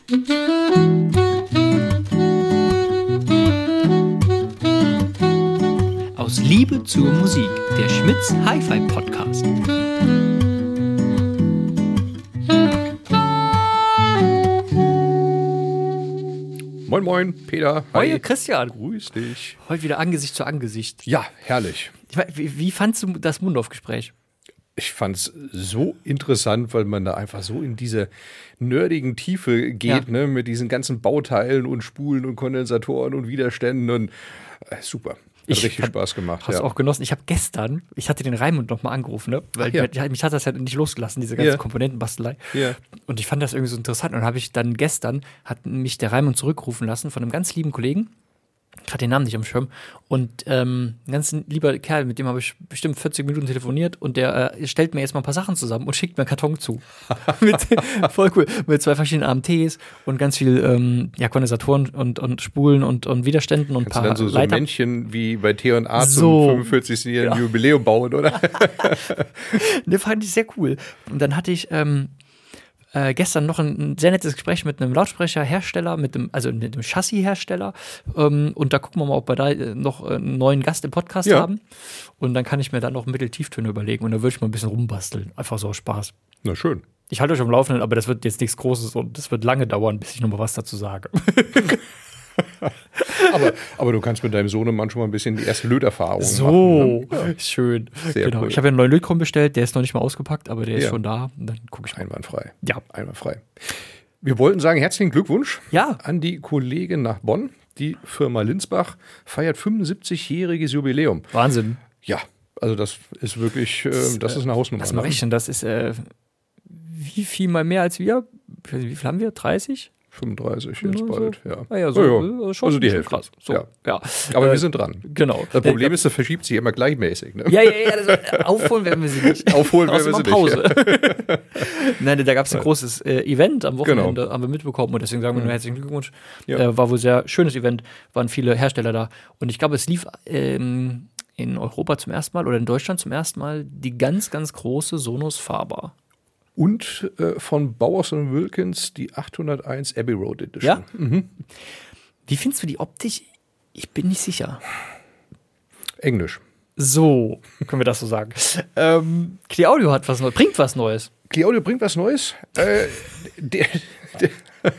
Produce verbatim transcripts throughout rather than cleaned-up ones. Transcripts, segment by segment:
Aus Liebe zur Musik, der Schmitz Hi-Fi Podcast. Moin Moin, Peter. Hi, Hi Christian. Grüß dich. Heute wieder Angesicht zu Angesicht. Ja, herrlich. Wie, wie fandst du das Mundorf-Gespräch? Ich fand es so interessant, weil man da einfach so in diese nerdigen Tiefe geht, ja. ne, mit diesen ganzen Bauteilen und Spulen und Kondensatoren und Widerständen und äh, super. Hat ich richtig hab, Spaß gemacht. Hast du ja. auch genossen. Ich habe gestern, ich hatte den Raimund noch mal angerufen, ne? Weil ja. mich, mich hat das ja nicht losgelassen, diese ganze ja. Komponentenbastelei. Ja. Und ich fand das irgendwie so interessant. Und dann habe ich dann gestern, hat mich der Raimund zurückrufen lassen von einem ganz lieben Kollegen. Gerade den Namen nicht am Schirm. Und ähm, ein ganz lieber Kerl, mit dem habe ich bestimmt vierzig Minuten telefoniert und der äh, stellt mir jetzt mal ein paar Sachen zusammen und schickt mir einen Karton zu. mit, voll cool. Mit zwei verschiedenen A M Ts und ganz viel ähm, ja, Kondensatoren und, und Spulen und, und Widerständen und ein paar dann so, so Leiter. Männchen wie bei T und A so. zum fünfundvierzigsten Ja. Jubiläum bauen, oder? Ne, fand ich sehr cool. Und dann hatte ich ähm, Äh, gestern noch ein, ein sehr nettes Gespräch mit einem Lautsprecherhersteller, mit dem, also mit dem Chassishersteller. Ähm, und da gucken wir mal, ob wir da noch einen neuen Gast im Podcast ja. haben. Und dann kann ich mir dann noch Mitteltieftöne überlegen. Und da würde ich mal ein bisschen rumbasteln. Einfach so aus Spaß. Na schön. Ich halte euch am Laufenden, aber das wird jetzt nichts Großes und das wird lange dauern, bis ich noch mal was dazu sage. aber, aber du kannst mit deinem Sohnemann schon mal ein bisschen die erste Löterfahrung so, machen. So, ne? ja. Schön. Sehr genau. cool. Ich habe ja einen neuen Lötkolben bestellt, der ist noch nicht mal ausgepackt, aber der ist ja. schon da. Und dann gucke ich mal. Einwandfrei. Ja. Einwandfrei. Wir wollten sagen, herzlichen Glückwunsch ja. an die Kollegin nach Bonn. Die Firma Linsbach feiert fünfundsiebzigjähriges Jubiläum. Wahnsinn. Ja, also das ist wirklich, äh, das, das ist eine Hausnummer. Was mache ich denn? Das ist äh, wie viel mal mehr als wir? Wie viel haben wir? dreißig? fünfunddreißig jetzt bald, ja. Ah, ja, so, ja, ja. Schon, also die schon Hälfte. Krass. So, ja. Ja. Aber äh, wir sind dran. Genau. Das Problem ist, das verschiebt sich immer gleichmäßig. Ne? Ja, ja, ja. Das, aufholen werden wir sie nicht. Aufholen werden wir sie Pause. nicht. Ja. Nein, da gab es ein großes äh, Event am Wochenende, genau. haben wir mitbekommen. Und deswegen sagen wir nur herzlichen Glückwunsch. Ja. Äh, war wohl ein sehr schönes Event, waren viele Hersteller da. Und ich glaube, es lief ähm, in Europa zum ersten Mal oder in Deutschland zum ersten Mal die ganz, ganz große Sonos Faber. Und äh, von Bowers und Wilkins die achthunderteins Abbey Road Edition. Ja? Mhm. Wie findest du die Optik? Ich bin nicht sicher. Englisch. So, können wir das so sagen. ähm, Cleaudio hat was Neues, bringt was Neues. Cleaudio bringt was Neues. Äh, der, der,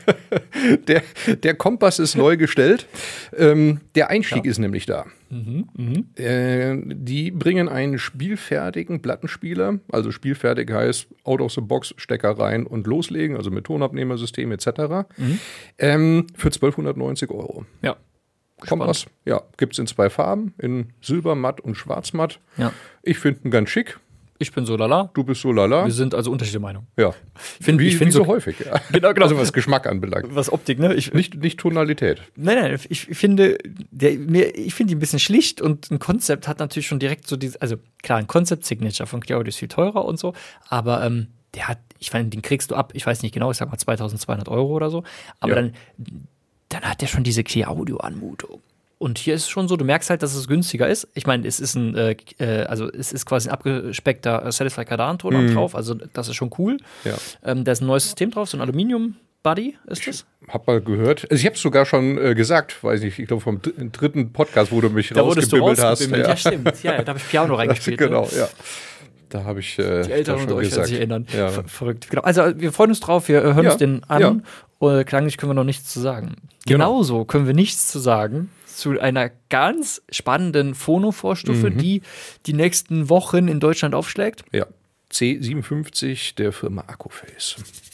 der, der Kompass ist neu gestellt. Ähm, der Einstieg ja. ist nämlich da. Mhm, mh. äh, die bringen einen spielfertigen Plattenspieler. Also spielfertig heißt out of the box, Stecker rein und loslegen, also mit Tonabnehmersystem et cetera. Mhm. Ähm, für zwölfhundertneunzig Euro. Ja. Kompass, ja, gibt es in zwei Farben, in Silbermatt und Schwarzmatt. Ja. Ich finde ihn ganz schick. Ich bin so lala. Du bist so lala. Wir sind also unterschiedliche Meinung. Ja. Ich find, wie ich find wie so, so häufig, ja. Genau, genau. Also was Geschmack anbelangt. Was Optik, ne? Ich, nicht, nicht Tonalität. Nein, nein, ich finde, der, mir, ich finde die ein bisschen schlicht und ein Konzept hat natürlich schon direkt so dieses, also klar, ein Konzept-Signature von Cleaudio ist viel teurer und so, aber ähm, der hat, ich meine, den kriegst du ab, ich weiß nicht genau, ich sag mal zweitausendzweihundert Euro oder so, aber ja. dann, dann hat der schon diese Cleaudio-Anmutung. Und hier ist es schon so, du merkst halt, dass es günstiger ist. Ich meine, es ist ein, äh, also es ist quasi ein abgespeckter äh, Satisfy Kardan-Ton mhm. drauf, also das ist schon cool. Ja. Ähm, da ist ein neues System drauf, so ein Aluminium-Buddy ist das. Ich hab mal gehört, also ich habe es sogar schon äh, gesagt, weiß nicht, ich glaube vom dr- dritten Podcast, wo du mich da rausgebimmelt hast. Ja. ja, stimmt. Ja, da habe ich Piano reingespielt. Genau, ne? ja. Da habe ich äh, die Älteren unter euch gesagt. werden sich erinnern. Ja. Ver- Verrückt. Genau. Also wir freuen uns drauf, wir hören ja. uns den an. Ja. Und klanglich können wir noch nichts zu sagen. Genau. Genauso können wir nichts zu sagen zu einer ganz spannenden Phono-Vorstufe, mhm. die die nächsten Wochen in Deutschland aufschlägt. Ja, C siebenundfünfzig der Firma Accuface.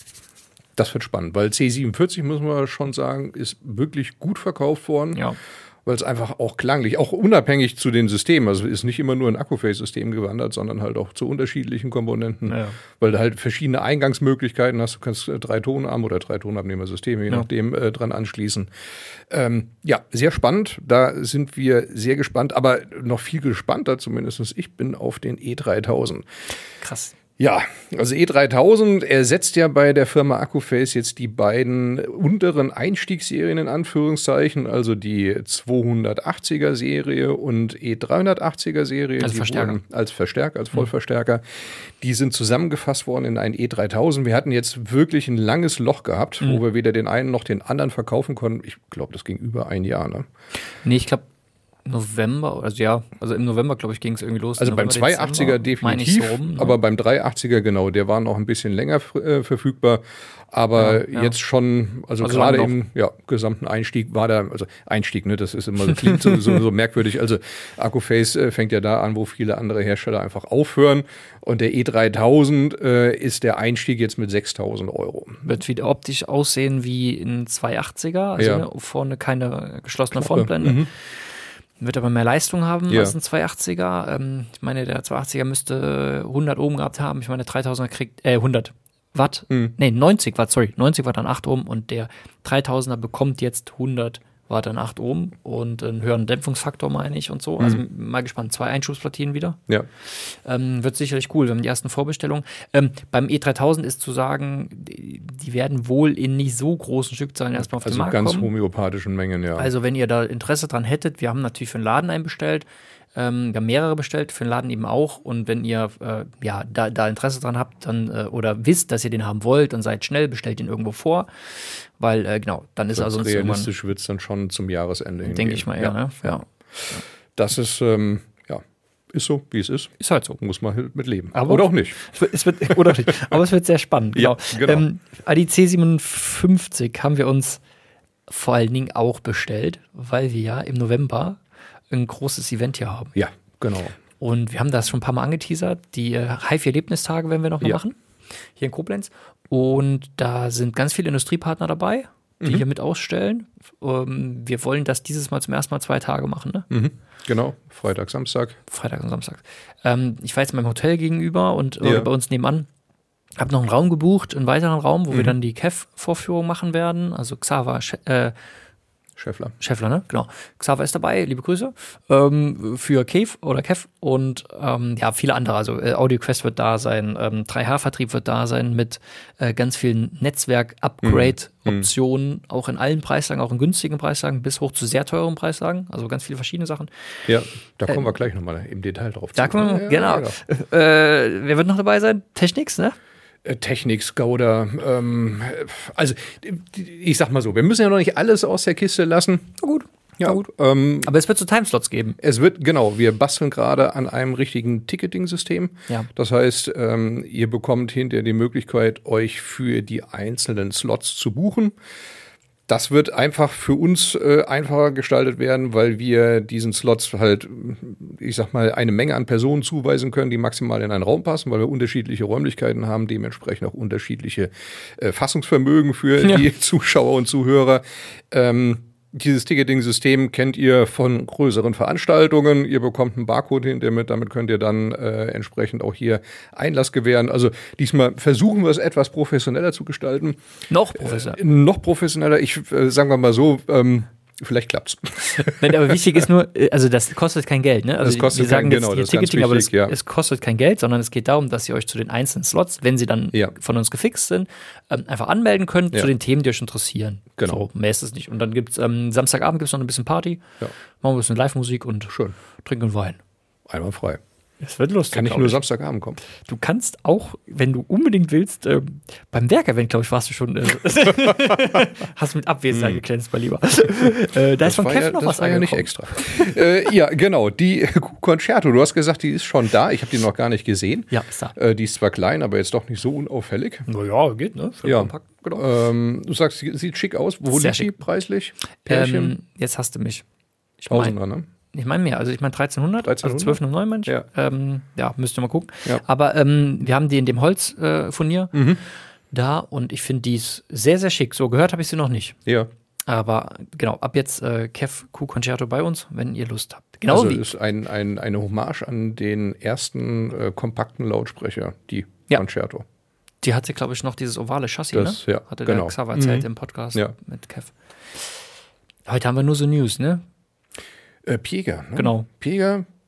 Das wird spannend, weil C siebenundvierzig, muss man schon sagen, ist wirklich gut verkauft worden. Ja. Weil es einfach auch klanglich, auch unabhängig zu den Systemen, also ist nicht immer nur ein Accuface-System gewandert, sondern halt auch zu unterschiedlichen Komponenten, ja. weil du halt verschiedene Eingangsmöglichkeiten hast. Du kannst drei Tonarm oder drei Tonabnehmersysteme, je ja. nachdem, äh, dran anschließen. Ähm, ja, sehr spannend. Da sind wir sehr gespannt, aber noch viel gespannter, zumindest ich bin auf den E dreitausend. Krass. Ja, also E dreitausend ersetzt ja bei der Firma Accuphase jetzt die beiden unteren Einstiegsserien in Anführungszeichen, also die zweihundertachtziger Serie und E dreihundertachtziger Serie. Als Verstärker. Als Verstärker, als Vollverstärker. Mhm. Die sind zusammengefasst worden in ein E dreitausend. Wir hatten jetzt wirklich ein langes Loch gehabt, mhm. wo wir weder den einen noch den anderen verkaufen konnten. Ich glaube, das ging über ein Jahr, ne? Nee, ich glaube November, also ja, also im November, glaube ich, ging es irgendwie los. Also beim zweihundertachtziger definitiv, so rum, ne? Aber beim dreihundertachtziger, genau, der war noch ein bisschen länger äh, verfügbar. Aber ja, ja. jetzt schon, also, also gerade im ja, gesamten Einstieg war da, also Einstieg, ne, das ist immer, klingt so, so, so merkwürdig. Also Accuphase äh, fängt ja da an, wo viele andere Hersteller einfach aufhören. Und der E dreitausend äh, ist der Einstieg jetzt mit sechstausend Euro. Wird wieder optisch aussehen wie ein zweihundertachtziger, also ja. ne, vorne keine geschlossene Knoche. Frontblende. Mhm. Wird aber mehr Leistung haben ja. als ein zweihundertachtziger. Ähm, ich meine, der zweihundertachtziger müsste hundert Ohm gehabt haben. Ich meine, der dreitausender kriegt, äh, hundert Watt. Mhm. Nee, neunzig Watt, sorry. neunzig Watt an acht Ohm und der dreitausender bekommt jetzt hundert Watt an acht Ohm und einen höheren Dämpfungsfaktor, meine ich, und so. Mhm. Also mal gespannt. Zwei Einschubsplatinen wieder. Ja. Ähm, wird sicherlich cool. Wir haben die ersten Vorbestellungen. Ähm, beim E dreitausend ist zu sagen, die, die werden wohl in nicht so großen Stückzahlen erstmal auf also den Markt ganz kommen. homöopathischen Mengen, ja. Also wenn ihr da Interesse dran hättet, wir haben natürlich für den Laden einen bestellt. Ähm, wir haben mehrere bestellt, für den Laden eben auch. Und wenn ihr äh, ja, da, da Interesse dran habt dann äh, oder wisst, dass ihr den haben wollt und seid schnell, bestellt ihn irgendwo vor. Weil, äh, genau, dann ist also realistisch wird es dann schon zum Jahresende hingehen. Denke ich mal, ja. Ne? ja. Das ist, ähm, ja, ist so, wie es ist. Ist halt so. Muss man halt mit leben. Aber oder auch nicht. Es wird, oder auch nicht. Aber es wird sehr spannend. Genau. Ja, genau. Ähm, A D C siebenundfünfzig haben wir uns vor allen Dingen auch bestellt, weil wir ja im November ein großes Event hier haben. Ja, genau. Und wir haben das schon ein paar Mal angeteasert. Die äh, H I F I-Erlebnistage werden wir noch mal ja. machen, hier in Koblenz. Und da sind ganz viele Industriepartner dabei, die mhm. hier mit ausstellen. Ähm, wir wollen das dieses Mal zum ersten Mal zwei Tage machen, ne? Mhm. Genau, Freitag, Samstag. Freitag und Samstag. Ähm, ich war jetzt in meinem Hotel gegenüber und äh, ja. bei uns nebenan. Habe noch einen Raum gebucht, einen weiteren Raum, wo mhm. wir dann die K E F-Vorführung machen werden. Also Xaver, äh, Scheffler. Scheffler, ne? Genau. Xaver ist dabei, liebe Grüße. Ähm, für Cave oder Kev und ähm, ja, viele andere. Also äh, AudioQuest wird da sein, ähm, drei H-Vertrieb wird da sein mit äh, ganz vielen Netzwerk-Upgrade-Optionen, mhm. auch in allen Preislagen, auch in günstigen Preislagen, bis hoch zu sehr teuren Preislagen. Also ganz viele verschiedene Sachen. Ja, da kommen äh, wir gleich nochmal im Detail drauf da zu. kommen wir, ja, genau. Ja, genau. Äh, wer wird noch dabei sein? Technics, ne? Technik, Skoda, ähm, also ich sag mal so, wir müssen ja noch nicht alles aus der Kiste lassen. Na gut. Ja, Na gut. Ähm, aber es wird so Timeslots geben. Es wird, genau, wir basteln gerade an einem richtigen Ticketing-System. Ja. Das heißt, ähm, ihr bekommt hinterher die Möglichkeit, euch für die einzelnen Slots zu buchen. Das wird einfach für uns äh, einfacher gestaltet werden, weil wir diesen Slots halt, ich sag mal, eine Menge an Personen zuweisen können, die maximal in einen Raum passen, weil wir unterschiedliche Räumlichkeiten haben, dementsprechend auch unterschiedliche äh, Fassungsvermögen für ja. die Zuschauer und Zuhörer. Ähm, Dieses Ticketing-System kennt ihr von größeren Veranstaltungen. Ihr bekommt einen Barcode hinter mit, damit könnt ihr dann äh, entsprechend auch hier Einlass gewähren. Also diesmal versuchen wir es etwas professioneller zu gestalten. Noch professioneller? Äh, noch professioneller. Ich äh, sagen wir mal so, ähm, vielleicht klappt's. Nein, aber wichtig ist nur, also das kostet kein Geld, ne? Also das kostet wir sagen kein, jetzt genau, hier das ist Ticketing, ganz aber wichtig, das, ja. es kostet kein Geld, sondern es geht darum, dass ihr euch zu den einzelnen Slots, wenn sie dann ja. von uns gefixt sind, ähm, einfach anmelden könnt ja. zu den Themen, die euch interessieren. Genau. So, mehr ist es nicht. Und dann gibt's ähm, Samstagabend gibt's noch ein bisschen Party, ja. machen wir ein bisschen Live-Musik und Schön. trinken Wein. Einwandfrei. Es wird lustig. Kann ich nur Samstagabend kommen. Du kannst auch, wenn du unbedingt willst, äh, beim Werk-Event, glaube ich, warst du schon. Äh, hast mit Abwesenheit mm. geglänzt, mein Lieber. äh, da das ist von Kev ja, noch das was war ja nicht extra. äh, ja, genau. Die Concerto, du hast gesagt, die ist schon da. Ich habe die noch gar nicht gesehen. Ja, ist da. Äh, die ist zwar klein, aber jetzt doch nicht so unauffällig. Naja, geht, ne? Für ja. kompakt, genau. ähm, du sagst, sie sieht schick aus. Wo Sehr liegt die schick. preislich? Pärchen? Ähm, jetzt hast du mich. Ich Tausender, mein, ne? Ich meine mehr, also ich meine dreizehnhundert, dreizehnhundert? Also zwölf neun Mensch. Ja. Ähm, ja, müsst ihr mal gucken. Ja. Aber ähm, wir haben die in dem Holzfurnier äh, mhm. da und ich finde die ist sehr, sehr schick. So gehört habe ich sie noch nicht. Ja. Aber genau, ab jetzt äh, Kev Q Concerto bei uns, wenn ihr Lust habt. Genau also wie. ist ein, ein, eine Hommage an den ersten äh, kompakten Lautsprecher, die ja. Concerto. Die hatte, glaube ich, noch dieses ovale Chassis, das, ne? Ja, hatte genau. der Xaver erzählt mhm. im Podcast ja. mit Kev. Heute haben wir nur so News, ne? Äh, Pieger, ne? Genau. Pieger,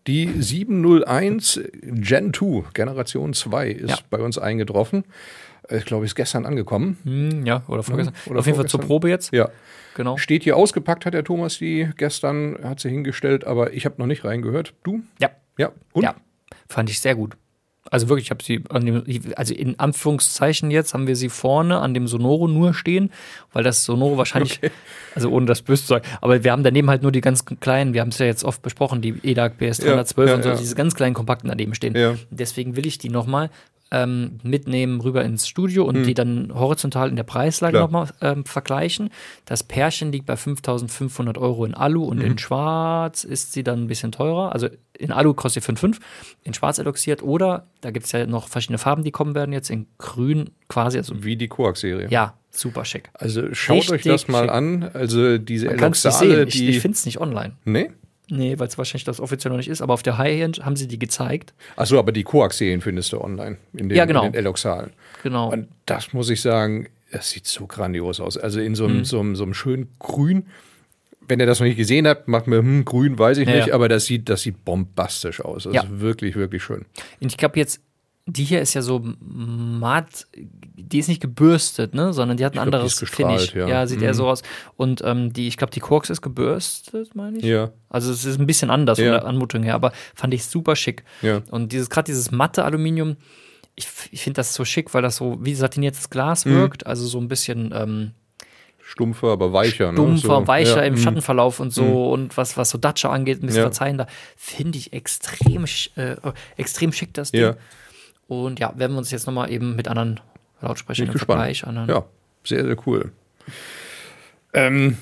Die sieben null eins Gen zwei, Generation zwei, ist ja. bei uns eingetroffen. Ich glaube, ist gestern angekommen. Hm, ja, oder vorgestern. Ja, oder Auf jeden Fall zur Probe jetzt. Ja. Genau. Steht hier ausgepackt, hat der Thomas die gestern, hat sie hingestellt, aber ich habe noch nicht reingehört. Du? Ja. Ja. Und? Ja, fand ich sehr gut. Also wirklich, ich habe sie, an dem, also in Anführungszeichen jetzt, haben wir sie vorne an dem Sonoro nur stehen, weil das Sonoro wahrscheinlich, okay. also ohne das böse zu sagen, aber wir haben daneben halt nur die ganz kleinen, wir haben es ja jetzt oft besprochen, die E D A C B S dreihundertzwölf ja, ja, und so, ja. diese ganz kleinen Kompakten daneben stehen. Ja. Deswegen will ich die nochmal ähm, mitnehmen rüber ins Studio und hm. die dann horizontal in der Preislage nochmal ähm, vergleichen. Das Pärchen liegt bei fünftausendfünfhundert Euro in Alu und mhm. in Schwarz ist sie dann ein bisschen teurer. Also in Alu kostet sie fünf Komma fünf, in Schwarz eloxiert oder, da gibt es ja noch verschiedene Farben, die kommen werden jetzt, in Grün quasi. Also, wie die Coax-Serie. Ja, super schick. Also schaut Richtig euch das mal schick. an. Also diese Man Eloxale, die... Ich, ich finde es nicht online. Nee? Nee, weil es wahrscheinlich das offiziell noch nicht ist, aber auf der High-End haben sie die gezeigt. Achso, aber die Coax-Serien findest du online, in den, ja, genau. in den Eloxalen. Genau. Und das muss ich sagen, das sieht so grandios aus. Also in so einem, mhm. so einem, so einem schönen Grün. Wenn ihr das noch nicht gesehen habt, macht mir, hm, grün, weiß ich ja, nicht, ja. aber das sieht, das sieht bombastisch aus. Das ja. ist wirklich, wirklich schön. Und ich glaube jetzt, die hier ist ja so matt, die ist nicht gebürstet, ne, sondern die hat ein ich anderes glaub, Finish. Ja. ja, sieht mhm. eher so aus. Und ähm, die, ich glaube, die Coax ist gebürstet, meine ich. Ja. Also es ist ein bisschen anders ja. von der Anmutung her, aber fand ich super schick. Ja. Und dieses gerade dieses matte Aluminium, ich, ich finde das so schick, weil das so wie satiniertes Glas mhm. wirkt, also so ein bisschen ähm, stumpfer, aber weicher. Stumpfer, ne? so. weicher ja. im mhm. Schattenverlauf und so mhm. und was, was so Dacia angeht, ein bisschen ja. verzeihender, finde ich extrem, äh, extrem schick, das Ding. Ja. Und ja, werden wir uns jetzt nochmal eben mit anderen Lautsprechern im Vergleich anhören. Ja, sehr, sehr cool. Ähm,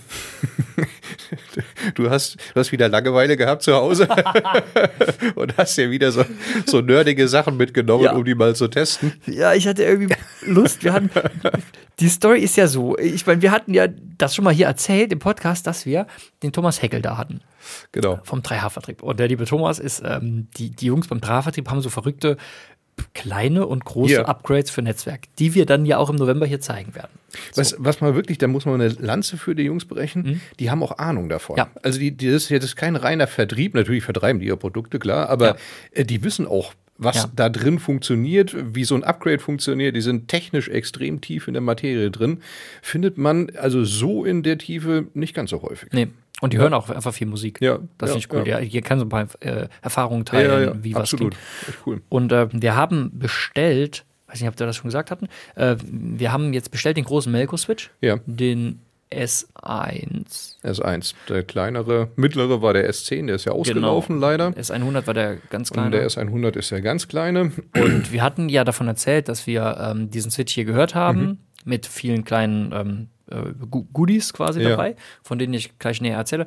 du, hast, du hast wieder Langeweile gehabt zu Hause und hast ja wieder so, so nerdige Sachen mitgenommen, ja. um die mal zu testen. Ja, ich hatte irgendwie Lust. Wir hatten, die Story ist ja so, ich meine, wir hatten ja das schon mal hier erzählt im Podcast, dass wir den Thomas Heckel da hatten. Genau. Vom drei H-Vertrieb. Und der liebe Thomas ist, ähm, die, die Jungs beim drei H-Vertrieb haben so verrückte kleine und große ja. Upgrades für Netzwerk, die wir dann ja auch im November hier zeigen werden. So. Was, was man wirklich, da muss man eine Lanze für die Jungs brechen, mhm. die haben auch Ahnung davon. Ja. Also die, die, das ist jetzt kein reiner Vertrieb, natürlich vertreiben die ihre Produkte, klar, aber ja. die wissen auch, was ja. da drin funktioniert, wie so ein Upgrade funktioniert. Die sind technisch extrem tief in der Materie drin. Findet man also so in der Tiefe nicht ganz so häufig. Nee. Und die ja. hören auch einfach viel Musik. Ja. Das ja, finde ich cool. Ja. Ja, hier kann so ein paar äh, Erfahrungen teilen, ja, ja, ja. wie Absolut. was klingt. Echt cool. Und äh, wir haben bestellt, weiß nicht, ob wir das schon gesagt hatten, äh, wir haben jetzt bestellt den großen Melco-Switch, ja. den S eins. S eins. Der kleinere, mittlere war der S zehn, der ist ja ausgelaufen genau. leider. S hundert war der ganz kleine. Und der S hundert ist der ganz kleine. Und wir hatten ja davon erzählt, dass wir ähm, diesen Switch hier gehört haben, mhm. mit vielen kleinen ähm, äh, Goodies quasi ja. dabei, von denen ich gleich näher erzähle.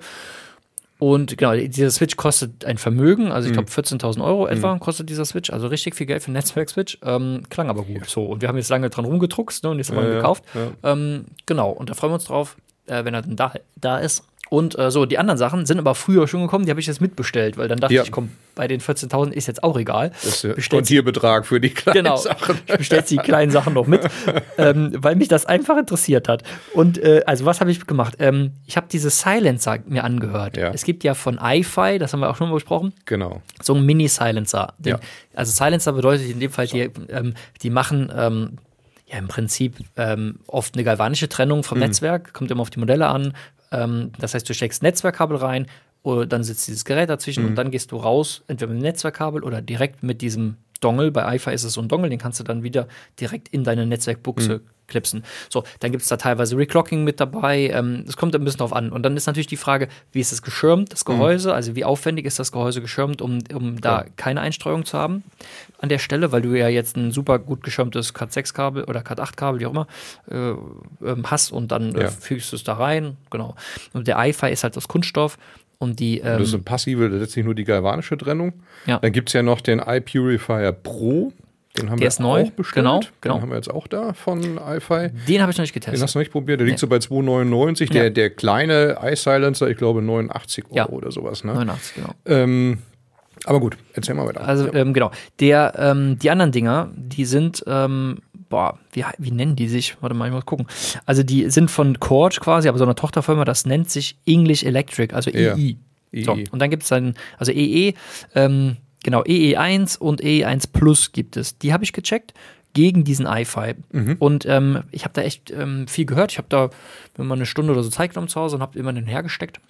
Und genau, dieser Switch kostet ein Vermögen, also ich glaube vierzehntausend Euro etwa mhm. kostet dieser Switch, also richtig viel Geld für einen Netzwerk-Switch. Ähm, klang aber gut. Ja. So, und wir haben jetzt lange dran rumgedruckst, ne, und jetzt haben wir ihn ja, gekauft. Ja. Ähm, genau, und da freuen wir uns drauf, äh, wenn er dann da, da ist. Und äh, so, die anderen Sachen sind aber früher schon gekommen, die habe ich jetzt mitbestellt, weil dann dachte ja. ich, komm, bei den vierzehntausend ist jetzt auch egal. Das ist der Kontierbetrag für die kleinen genau, Sachen. Ich bestelle die kleinen Sachen noch mit, ähm, weil mich das einfach interessiert hat. Und äh, also was habe ich gemacht? Ähm, ich habe diese Silencer mir angehört. Ja. Es gibt ja von iFi, das haben wir auch schon mal besprochen, genau. so ein Mini-Silencer. Den, ja. Also Silencer bedeutet in dem Fall, die, ähm, die machen ähm, ja im Prinzip ähm, oft eine galvanische Trennung vom mhm. Netzwerk, kommt immer auf die Modelle an. Ähm, das heißt, du steckst Netzwerkkabel rein, oder dann sitzt dieses Gerät dazwischen mhm. und dann gehst du raus, entweder mit dem Netzwerkkabel oder direkt mit diesem Dongle. Bei iFi ist es so ein Dongle, den kannst du dann wieder direkt in deine Netzwerkbuchse mhm. klipsen. So, dann gibt es da teilweise Reclocking mit dabei. Es ähm, kommt ein bisschen drauf an. Und dann ist natürlich die Frage, wie ist es geschirmt, das Gehäuse? Mhm. Also wie aufwendig ist das Gehäuse geschirmt, um, um da ja. keine Einstreuung zu haben an der Stelle, weil du ja jetzt ein super gut geschirmtes Cat sechs Kabel oder Cat acht Kabel, wie auch immer, äh, hast und dann ja. äh, fügst du es da rein. Genau. Und der iFi ist halt aus Kunststoff. Und die, ähm, das ist eine passive, letztlich nur die galvanische Trennung. Ja. Dann gibt es ja noch den iPurifier Pro. Den haben der wir ist neu. auch bestellt. Genau, genau. Den haben wir jetzt auch da von iFi. Den habe ich noch nicht getestet. Den hast du noch nicht probiert. Der liegt nee. so bei zwei neunundneunzig. Der, ja. der kleine iSilencer, ich glaube neunundachtzig Euro ja. oder sowas. Ne? neunundachtzig, genau. Ähm, aber gut, erzähl mal weiter. Also, ja. ähm, genau. Der, ähm, die anderen Dinger, die sind, ähm, boah, wie, wie nennen die sich? Warte mal, ich muss gucken. Also, die sind von Chord quasi, aber so einer Tochterfirma, das nennt sich English Electric, also ja. E I. E E. So, und dann gibt es dann, also E E, ähm, genau, E E eins und E E eins Plus gibt es. Die habe ich gecheckt gegen diesen iFi. Mhm. Und ähm, ich habe da echt ähm, viel gehört. Ich habe da immer eine Stunde oder so Zeit genommen zu Hause und habe immer den hergesteckt.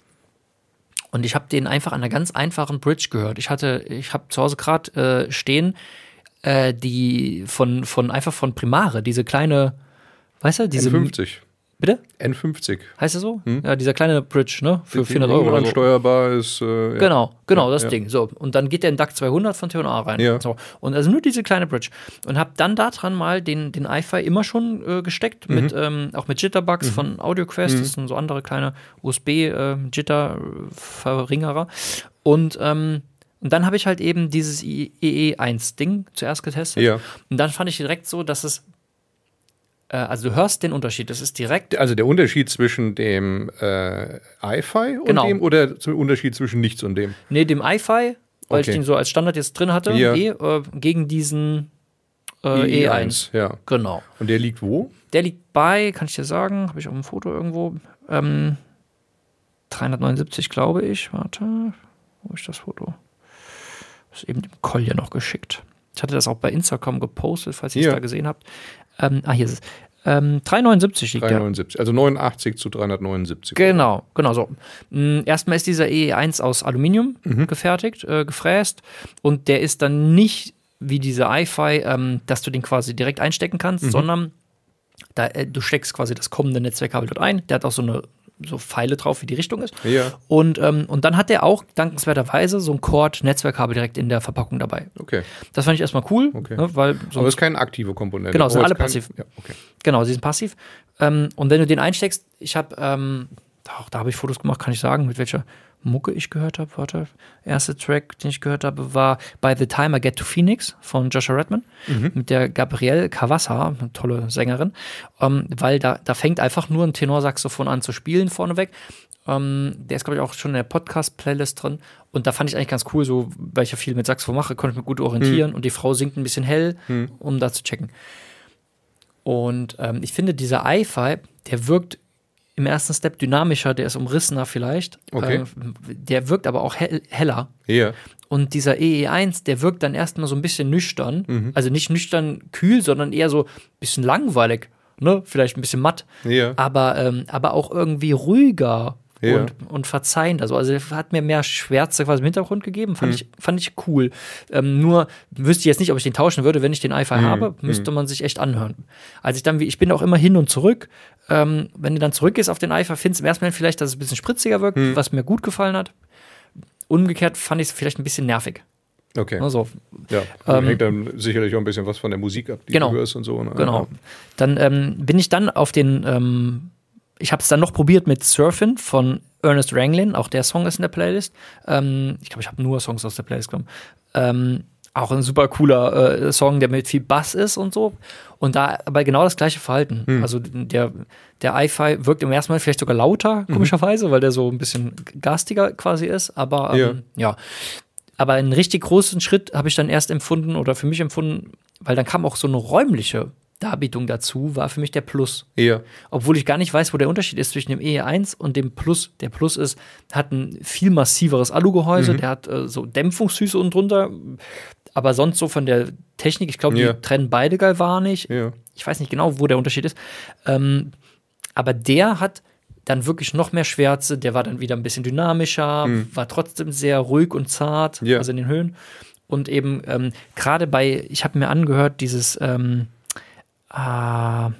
Und ich habe den einfach an einer ganz einfachen Bridge gehört. Ich hatte, ich habe zu Hause gerade äh, stehen, äh, die von, von, einfach von Primare, diese kleine, weißt du, diese. N fünfzig. Bitte? N fünfzig. Heißt er so? Hm? Ja, dieser kleine Bridge, ne? Für vierhundert Euro. Ansteuerbar ist. Äh, ja. Genau, genau, ja, das ja. Ding. So, und dann geht der in D A C zweihundert von T und A rein. Ja. So. Und also nur diese kleine Bridge. Und habe dann daran mal den, den iFi immer schon äh, gesteckt, mhm. mit, ähm, auch mit Jitterbugs mhm. von AudioQuest. Mhm. Das sind so andere kleine U S B-Jitter-Verringerer. Äh, und, ähm, und dann habe ich halt eben dieses E E eins Ding zuerst getestet. Ja. Und dann fand ich direkt so, dass es also du hörst den Unterschied, das ist direkt. Also der Unterschied zwischen dem äh, iFi und genau. dem oder der Unterschied zwischen nichts und dem? Nee, dem iFi, weil okay. ich den so als Standard jetzt drin hatte, ja. eh, äh, gegen diesen äh, E E eins. Ja. Genau. Und der liegt wo? Der liegt bei, kann ich dir sagen, habe ich auch ein Foto irgendwo, ähm, dreihundertneunundsiebzig, glaube ich. Warte, wo ist das Foto? Das ist eben dem Kolja noch geschickt. Ich hatte das auch bei Instagram gepostet, falls ihr es ja. da gesehen habt. Ähm, ah, hier ist es. Ähm, dreihundertneunundsiebzig liegt dreihundertneunundsiebzig, der. Also neunundachtzig zu dreihundertneunundsiebzig. Genau, genau so. Mhm, erstmal ist dieser E E eins aus Aluminium mhm. gefertigt, äh, gefräst. Und der ist dann nicht wie dieser iFi, ähm, dass du den quasi direkt einstecken kannst, mhm. sondern da, äh, du steckst quasi das kommende Netzwerkkabel dort ein. Der hat auch so eine so Pfeile drauf, wie die Richtung ist. Ja. Und, ähm, und dann hat der auch dankenswerterweise so ein Cord-Netzwerkkabel direkt in der Verpackung dabei. Okay. Das fand ich erstmal cool. Okay. Ne, weil Aber es ist keine aktive Komponente. Genau, sind alle kein, passiv. Ja, okay. Genau, sie sind passiv. Ähm, und wenn du den einsteckst, ich habe, ähm, da habe ich Fotos gemacht, kann ich sagen, mit welcher Mucke ich gehört habe. Warte, erste Track, den ich gehört habe, war By the Time I Get to Phoenix von Joshua Redman mhm. mit der Gabrielle Cavassa, eine tolle Sängerin, ähm, weil da, da fängt einfach nur ein Tenorsaxophon an zu spielen vorneweg. Ähm, der ist, glaube ich, auch schon in der Podcast-Playlist drin. Und da fand ich eigentlich ganz cool, so, weil ich ja viel mit Saxophon mache, konnte ich mich gut orientieren. Mhm. Und die Frau singt ein bisschen hell, mhm. um da zu checken. Und ähm, ich finde, dieser iFi, der wirkt im ersten Step dynamischer, der ist umrissener vielleicht. Okay. Äh, der wirkt aber auch hell, heller. Ja. Und dieser E E eins, der wirkt dann erstmal so ein bisschen nüchtern. Mhm. Also nicht nüchtern kühl, sondern eher so ein bisschen langweilig. Ne? Vielleicht ein bisschen matt. Ja. Aber, ähm, aber auch irgendwie ruhiger. Ja. Und, und verzeihend. Also, also hat mir mehr Schwärze quasi im Hintergrund gegeben. Fand, hm. ich, fand ich cool. Ähm, nur wüsste ich jetzt nicht, ob ich den tauschen würde, wenn ich den iFi hm. habe. Müsste hm. man sich echt anhören. Als ich dann, ich bin auch immer hin und zurück. Ähm, wenn du dann zurückgehst auf den iFi, findest du im ersten Moment vielleicht, dass es ein bisschen spritziger wirkt, hm. was mir gut gefallen hat. Umgekehrt fand ich es vielleicht ein bisschen nervig. Okay. Also, ja, ähm, hängt dann sicherlich auch ein bisschen was von der Musik ab, die genau, du hörst und so. Ne? Genau. Dann ähm, bin ich dann auf den ähm, ich habe es dann noch probiert mit Surfin' von Ernest Ranglin. Auch der Song ist in der Playlist. Ähm, ich glaube, ich habe nur Songs aus der Playlist genommen. Ähm, auch ein super cooler äh, Song, der mit viel Bass ist und so. Und da aber genau das gleiche Verhalten. Hm. Also der, der iFi wirkt im ersten Mal vielleicht sogar lauter, komischerweise, mhm. weil der so ein bisschen garstiger quasi ist. Aber ähm, ja. ja. Aber einen richtig großen Schritt habe ich dann erst empfunden oder für mich empfunden, weil dann kam auch so eine räumliche Darbietung dazu, war für mich der Plus. Ja. Obwohl ich gar nicht weiß, wo der Unterschied ist zwischen dem E E eins und dem Plus. Der Plus ist, hat ein viel massiveres Alugehäuse, mhm. der hat äh, so Dämpfungshüse unten drunter, aber sonst so von der Technik, ich glaube, ja. die trennen beide galvanisch. Ja. Ich weiß nicht genau, wo der Unterschied ist. Ähm, aber der hat dann wirklich noch mehr Schwärze, der war dann wieder ein bisschen dynamischer, mhm. war trotzdem sehr ruhig und zart, ja. also in den Höhen. Und eben ähm, gerade bei, ich habe mir angehört, dieses ähm, Uh,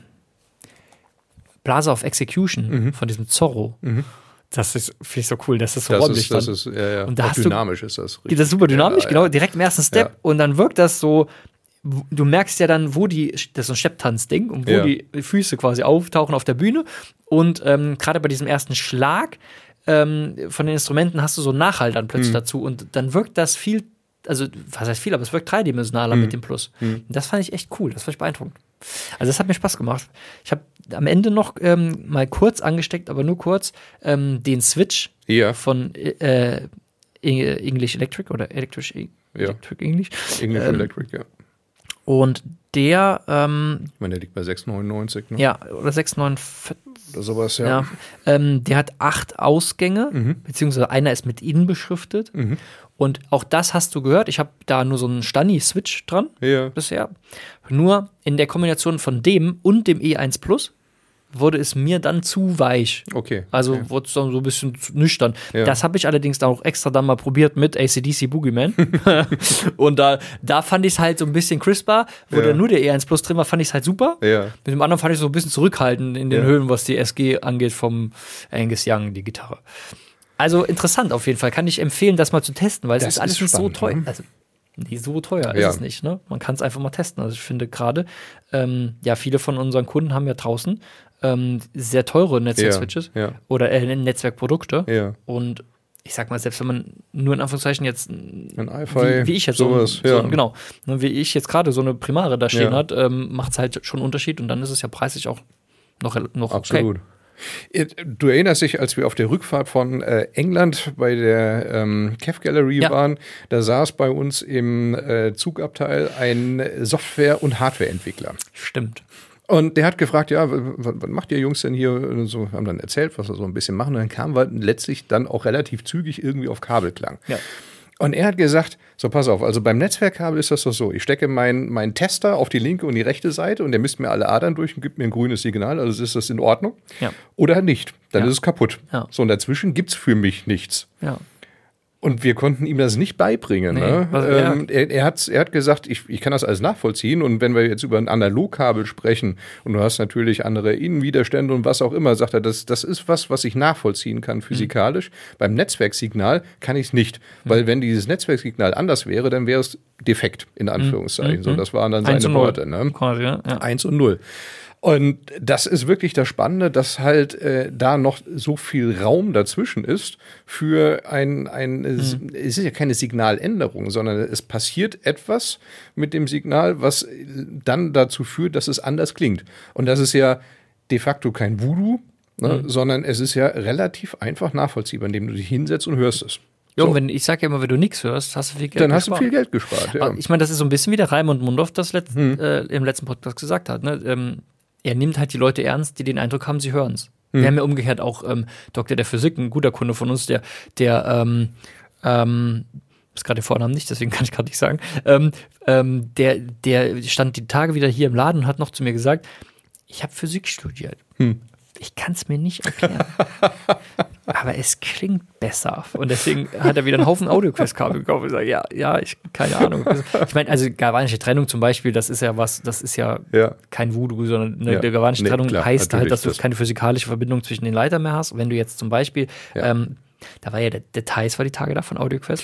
Plaza of Execution mhm. von diesem Zorro. Mhm. Das ist, finde ich so cool, das ist so das räumlich. Ist, das ist, ja, ja. Und da hast dynamisch du, ist das. Richtig. Das ist super dynamisch, ja, genau, ja. direkt im ersten Step. Ja. Und dann wirkt das so, du merkst ja dann, wo die, das ist so ein Stepptanz-Ding, und wo ja. die Füße quasi auftauchen auf der Bühne. Und ähm, gerade bei diesem ersten Schlag ähm, von den Instrumenten hast du so einen Nachhall dann plötzlich mhm. dazu. Und dann wirkt das viel, also was heißt viel, aber es wirkt dreidimensionaler mhm. mit dem Plus. Mhm. Und das fand ich echt cool, das fand ich beeindruckend. Also das hat mir Spaß gemacht. Ich habe am Ende noch ähm, mal kurz angesteckt, aber nur kurz, ähm, den Switch ja. von äh, English Electric oder Electric, e- ja. Electric English. English ähm, Electric, ja. Und der ähm, ich meine, der liegt bei sechs neunundneunzig, ne? Ja, oder sechs neunundvierzig, oder sowas, ja. ja. Ähm, der hat acht Ausgänge, mhm. beziehungsweise einer ist mit innen beschriftet. Mhm. Und auch das hast du gehört. Ich habe da nur so einen Stani-Switch dran ja. bisher. Nur in der Kombination von dem und dem E eins Plus wurde es mir dann zu weich. Okay. Also okay. wurde es dann so ein bisschen nüchtern. Ja. Das habe ich allerdings auch extra dann mal probiert mit A C D C Boogeyman. Und da, da fand ich es halt so ein bisschen crisper. Wo ja. da nur der E eins Plus drin war, fand ich es halt super. Ja. Mit dem anderen fand ich es so ein bisschen zurückhaltend in den ja. Höhen, was die S G angeht vom Angus Young, die Gitarre. Also interessant auf jeden Fall. Kann ich empfehlen, das mal zu testen, weil es ist alles ist nicht spannend, so teuer. Ne? Also, nicht so teuer ja. ist es nicht. Ne? Man kann es einfach mal testen. Also ich finde gerade, ähm, ja, viele von unseren Kunden haben ja draußen ähm, sehr teure Netzwerkswitches ja, ja. oder äh, Netzwerkprodukte. Ja. Und ich sag mal, selbst wenn man nur in Anführungszeichen jetzt ein wie, wie ich jetzt sowas, so, ja. so genau, wie ich jetzt gerade so eine Primare da stehen ja. hat, ähm, macht es halt schon einen Unterschied und dann ist es ja preislich auch noch, noch Absolut. Okay. Du erinnerst dich, als wir auf der Rückfahrt von äh, England bei der ähm, Kev Gallery ja. waren, da saß bei uns im äh, Zugabteil ein Software- und Hardwareentwickler. Stimmt. Und der hat gefragt, ja, was, was macht ihr Jungs denn hier? Und so, haben dann erzählt, was wir so ein bisschen machen. Und dann kamen wir letztlich dann auch relativ zügig irgendwie auf Kabelklang. Ja. Und er hat gesagt, so pass auf, also beim Netzwerkkabel ist das doch so, ich stecke meinen mein Tester auf die linke und die rechte Seite und der misst mir alle Adern durch und gibt mir ein grünes Signal, also ist das in Ordnung. Ja. Oder nicht, dann ja. ist es kaputt. Ja. So, und dazwischen gibt es für mich nichts. Ja. Und wir konnten ihm das nicht beibringen. Nee, ne? was, ähm, ja. er, er, hat, er hat gesagt, ich, ich kann das alles nachvollziehen. Und wenn wir jetzt über ein Analogkabel sprechen und du hast natürlich andere Innenwiderstände und was auch immer, sagt er, das, das ist was, was ich nachvollziehen kann physikalisch. Mhm. Beim Netzwerksignal kann ich es nicht. Mhm. Weil wenn dieses Netzwerksignal anders wäre, dann wäre es defekt, in Anführungszeichen. Mhm. So, das waren dann seine Worte. Ne? Quasi, ja. Ja. Eins und null. Und das ist wirklich das Spannende, dass halt äh, da noch so viel Raum dazwischen ist für ein, ein mhm. es ist ja keine Signaländerung, sondern es passiert etwas mit dem Signal, was dann dazu führt, dass es anders klingt. Und das ist ja de facto kein Voodoo, ne, mhm. sondern es ist ja relativ einfach nachvollziehbar, indem du dich hinsetzt und hörst es. Ja, so. wenn, ich sag ja immer, wenn du nichts hörst, hast du viel Geld Dann gespart. hast du viel Geld gespart, ja. Ich meine, das ist so ein bisschen wie der Raimund Mundorf das letzt, hm. äh, im letzten Podcast gesagt hat. Ne? Ähm, er nimmt halt die Leute ernst, die den Eindruck haben, sie hören es. Hm. Wir haben ja umgekehrt auch ähm, Doktor der Physik, ein guter Kunde von uns, der, der ähm, ähm, ist gerade der Vornamen nicht, deswegen kann ich gerade nicht sagen, ähm, ähm, der, der stand die Tage wieder hier im Laden und hat noch zu mir gesagt, ich habe Physik studiert. Hm. Ich kann es mir nicht erklären. Aber es klingt besser. Und deswegen hat er wieder einen Haufen AudioQuest-Kabel gekauft und gesagt, ja, ja, ich, keine Ahnung. Ich meine, also galvanische Trennung zum Beispiel, das ist ja was, das ist ja, ja. kein Voodoo, sondern eine ja. galvanische nee, Trennung klar, heißt halt, dass du das. keine physikalische Verbindung zwischen den Leitern mehr hast. Wenn du jetzt zum Beispiel, ja. ähm, da war ja der Details war die Tage da von AudioQuest.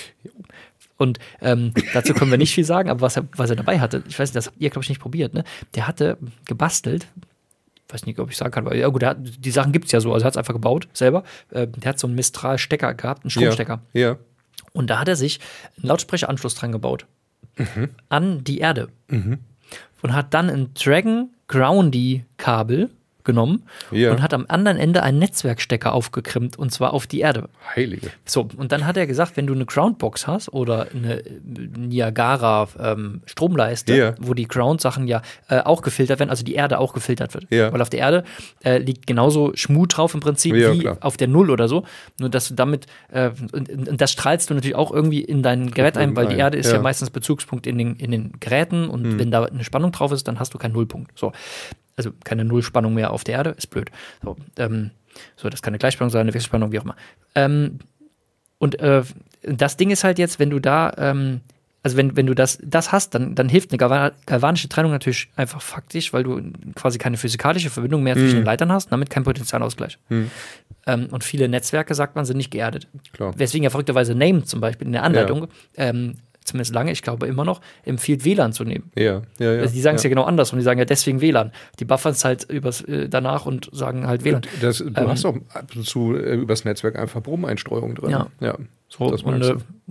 Und ähm, dazu können wir nicht viel sagen, aber was er, was er dabei hatte, ich weiß nicht, das habt ihr, glaube ich, nicht probiert, ne? Der hatte gebastelt, weiß nicht, ob ich sagen kann, weil ja gut, der hat, die Sachen gibt es ja so, also er hat es einfach gebaut selber. Äh, der hat so einen Mistral-Stecker gehabt, einen Stromstecker. Ja, ja. Und da hat er sich einen Lautsprecheranschluss dran gebaut. Mhm. An die Erde. Mhm. Und hat dann ein Dragon Groundy-Kabel genommen ja. und hat am anderen Ende einen Netzwerkstecker aufgekrimmt und zwar auf die Erde. Heilige. So, und dann hat er gesagt, wenn du eine Groundbox hast oder eine Niagara ähm, Stromleiste, ja. wo die Ground-Sachen ja äh, auch gefiltert werden, also die Erde auch gefiltert wird. Ja. Weil auf der Erde äh, liegt genauso Schmut drauf im Prinzip ja, wie klar. auf der Null oder so. Nur dass du damit, äh, und, und das strahlst du natürlich auch irgendwie in dein Gerät ein, weil die Erde ist ja, ja meistens Bezugspunkt in den, in den Geräten und hm. wenn da eine Spannung drauf ist, dann hast du keinen Nullpunkt. So. Also keine Nullspannung mehr auf der Erde, ist blöd. So, ähm, so das kann eine Gleichspannung sein, eine Wechselspannung, wie auch immer. Ähm, und äh, das Ding ist halt jetzt, wenn du da, ähm, also wenn, wenn du das, das hast, dann, dann hilft eine galvan- galvanische Trennung natürlich einfach faktisch, weil du quasi keine physikalische Verbindung mehr zwischen mhm. den Leitern hast, damit kein Potentialausgleich. Mhm. Ähm, und viele Netzwerke, sagt man, sind nicht geerdet. Klar. Weswegen ja verrückterweise Name zum Beispiel in der Anleitung, ja. ähm, zumindest lange, ich glaube immer noch, empfiehlt W L A N zu nehmen. Ja, ja, ja. Also die sagen es ja. ja genau andersrum. Die sagen ja deswegen W L A N. Die buffern es halt übers, äh, danach und sagen halt W L A N. Das, du ähm, hast auch ab und zu äh, übers Netzwerk einfach Brummeinstreuung drin. Ja. ja. So, das und, äh,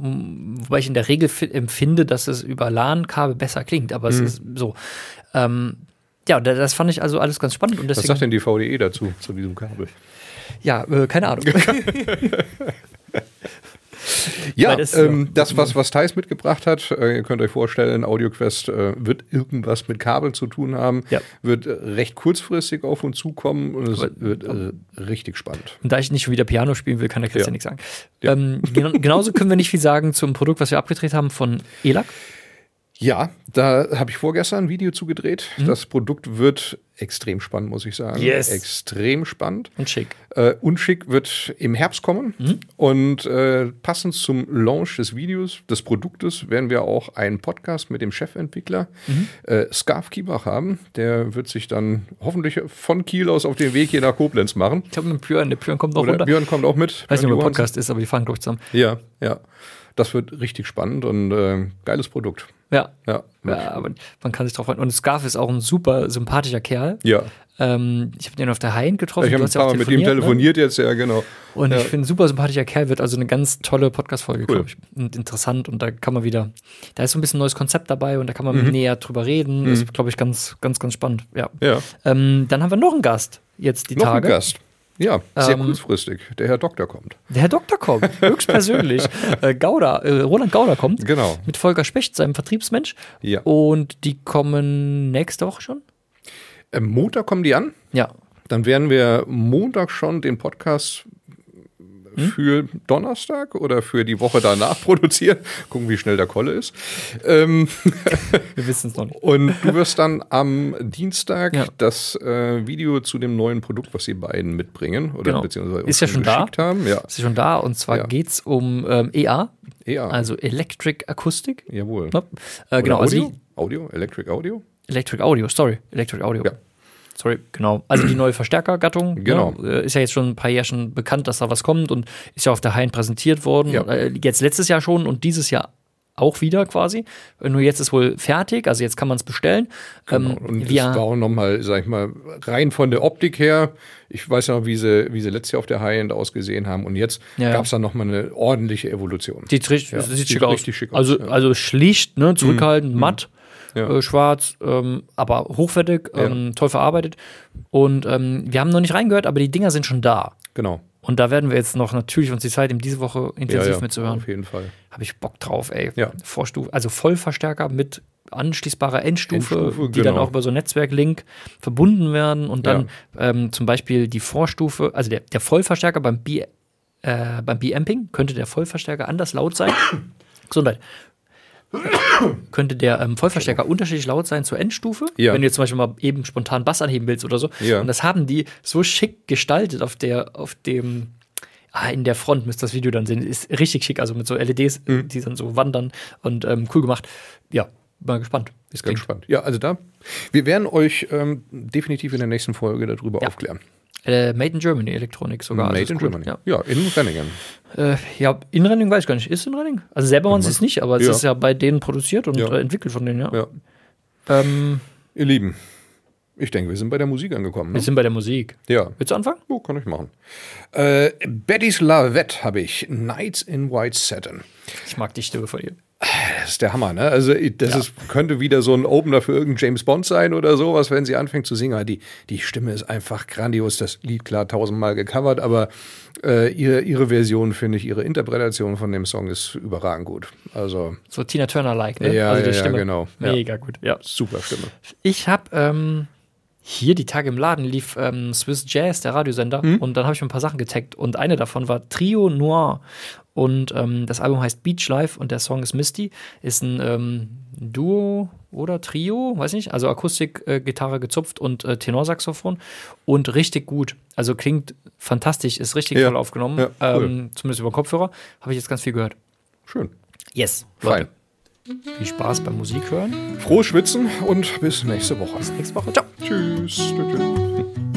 wobei ich in der Regel f- empfinde, dass es über LAN-Kabel besser klingt. Aber es mhm. ist so. Ähm, ja, das fand ich also alles ganz spannend. Und deswegen, was sagt denn die V D E dazu, zu diesem Kabel? Ja, äh, keine Ahnung. Ja, das, ähm, das was, was Theis mitgebracht hat, äh, ihr könnt euch vorstellen, AudioQuest äh, wird irgendwas mit Kabeln zu tun haben, ja. wird äh, recht kurzfristig auf uns zukommen und es aber, wird äh, richtig spannend. Und da ich nicht schon wieder Piano spielen will, kann der Christian ja. nichts sagen. Ja. Ähm, gen- genauso können wir nicht viel sagen zum Produkt, was wir abgedreht haben von E L A C. Ja, da habe ich vorgestern ein Video zugedreht. Mhm. Das Produkt wird extrem spannend, muss ich sagen. Yes. Extrem spannend. Und schick. Äh, und schick wird im Herbst kommen. Mhm. Und äh, passend zum Launch des Videos, des Produktes, werden wir auch einen Podcast mit dem Chefentwickler mhm. äh, Scarf Kiebach haben. Der wird sich dann hoffentlich von Kiel aus auf den Weg hier nach Koblenz machen. Ich glaube mit Björn, der Björn kommt auch Oder runter. Björn kommt auch mit. Ich weiß nicht, ob er Podcast ist, aber die fahren gleich zusammen. Ja, ja. Das wird richtig spannend und äh, geiles Produkt. Ja, ja, ja, aber man kann sich drauf freuen. Und Scarf ist auch ein super sympathischer Kerl. Ja. Ähm, ich habe den auf der Hain getroffen. Ich habe ein paar Mal mit ihm telefoniert, ne? Jetzt, ja, genau. Und ja. ich finde, ein super sympathischer Kerl, wird also eine ganz tolle Podcast-Folge, cool. glaube ich. Und interessant. Und da kann man wieder, da ist so ein bisschen ein neues Konzept dabei und da kann man mhm. näher drüber reden. Mhm. Ist, glaube ich, ganz, ganz, ganz spannend. Ja. ja. Ähm, dann haben wir noch einen Gast jetzt die noch Tage. Noch einen Gast. Ja, sehr ähm, kurzfristig. Der Herr Doktor kommt. Der Herr Doktor kommt, höchstpersönlich. äh, Gauda, äh, Roland Gauda kommt. Genau. Mit Volker Specht, seinem Vertriebsmensch. Ja. Und die kommen nächste Woche schon? Ähm, Montag kommen die an. Ja. Dann werden wir Montag schon den Podcast hm? für Donnerstag oder für die Woche danach produzieren. Gucken, wie schnell der Kolle ist. Ähm wir wissen es noch nicht. Und du wirst dann am Dienstag ja. das äh, Video zu dem neuen Produkt, was die beiden mitbringen oder genau. beziehungsweise ist ja schon da. haben. Ja. Ist ja schon da und zwar ja. geht es um ähm, E A. E A. Also Electric Acoustic. Jawohl. Ja. Äh, genau, Audio? also Audio? Electric Audio? Electric Audio, sorry. Electric Audio. Ja. Sorry, genau. Also die neue Verstärkergattung. Genau. Ne, ist ja jetzt schon ein paar Jahre schon bekannt, dass da was kommt und ist ja auf der Hain präsentiert worden. Ja. Äh, jetzt letztes Jahr schon und dieses Jahr auch wieder quasi. Nur jetzt ist wohl fertig, also jetzt kann man es bestellen. Genau. Ähm, und wir, es war auch nochmal, sag ich mal, rein von der Optik her. Ich weiß ja noch, wie sie, wie sie letztes Jahr auf der High-End ausgesehen haben. Und jetzt ja. gab es dann nochmal eine ordentliche Evolution. Sieht richtig, ja, sieht sieht schick aus. Richtig schick aus. Also, ja. also schlicht, ne, zurückhaltend, mhm. matt. Ja. Äh, schwarz, ähm, aber hochwertig, ähm, ja. toll verarbeitet. Und ähm, wir haben noch nicht reingehört, aber die Dinger sind schon da. Genau. Und da werden wir jetzt noch natürlich uns die Zeit nehmen, diese Woche intensiv ja, ja, mitzuhören. Auf jeden Fall. Habe ich Bock drauf, ey. Ja. Vorstufe, also Vollverstärker mit anschließbarer Endstufe, Endstufe die genau. dann auch über so ein Netzwerklink verbunden werden und dann ja. ähm, zum Beispiel die Vorstufe, also der, der Vollverstärker beim B, äh, beim B-Amping könnte der Vollverstärker anders laut sein. Gesundheit. Könnte der ähm, Vollverstärker unterschiedlich laut sein zur Endstufe, ja. wenn du jetzt zum Beispiel mal eben spontan Bass anheben willst oder so. Ja. Und das haben die so schick gestaltet auf der, auf dem, ah, in der Front müsst ihr das Video dann sehen. Ist richtig schick, also mit so L E Ds, mhm. die dann so wandern und ähm, cool gemacht. Ja, mal gespannt. Ist ganz spannend. Ja, also da, wir werden euch ähm, definitiv in der nächsten Folge darüber ja. aufklären. Äh, Made in Germany, Elektronik sogar. Made also in cool. Germany. Ja. ja, in Renningen. Äh, ja, in Renningen weiß ich gar nicht. Ist in Renningen? Also selber machen sie es nicht, aber es ja. ist ja bei denen produziert und ja. äh, entwickelt von denen, ja. ja. Ähm, Ihr Lieben, ich denke, wir sind bei der Musik angekommen. Ne? Wir sind bei der Musik. Ja. Willst du anfangen? Oh, kann ich machen. Äh, Betty's Lavette habe ich. Nights in White Satin. Ich mag die Stimme von ihr. Das ist der Hammer, ne? Also das ja. ist, könnte wieder so ein Opener für irgendeinen James Bond sein oder sowas, wenn sie anfängt zu singen. Die, die Stimme ist einfach grandios. Das Lied, klar, tausendmal gecovert, aber äh, ihre, ihre Version, finde ich, ihre Interpretation von dem Song ist überragend gut. Also so Tina Turner-like, ne? Ja, also die ja, Stimme. ja, genau. Mega ja. gut, ja. Super Stimme. Ich habe ähm, hier die Tage im Laden lief ähm, Swiss Jazz, der Radiosender, mhm. und dann habe ich mir ein paar Sachen getaggt und eine davon war Trio Noir. Und ähm, das Album heißt Beach Life und der Song ist Misty. Ist ein ähm, Duo oder Trio, weiß nicht. Also Akustik, äh, Gitarre gezupft und äh, Tenorsaxophon. Und richtig gut. Also klingt fantastisch, ist richtig ja. toll aufgenommen. Ja, cool. ähm, zumindest über Kopfhörer. Habe ich jetzt ganz viel gehört. Schön. Yes. Fein. Viel Spaß beim Musik hören. Frohes Schwitzen und bis nächste Woche. Bis nächste Woche. Ciao. Tschüss. Tschüss.